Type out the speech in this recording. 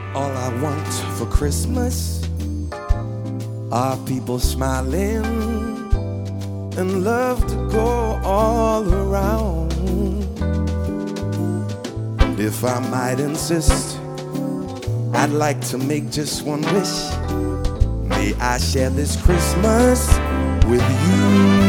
All I want for Christmas are people smiling and love to go all around. And if I might insist, I'd like to make just one wish. May I share this Christmas with you.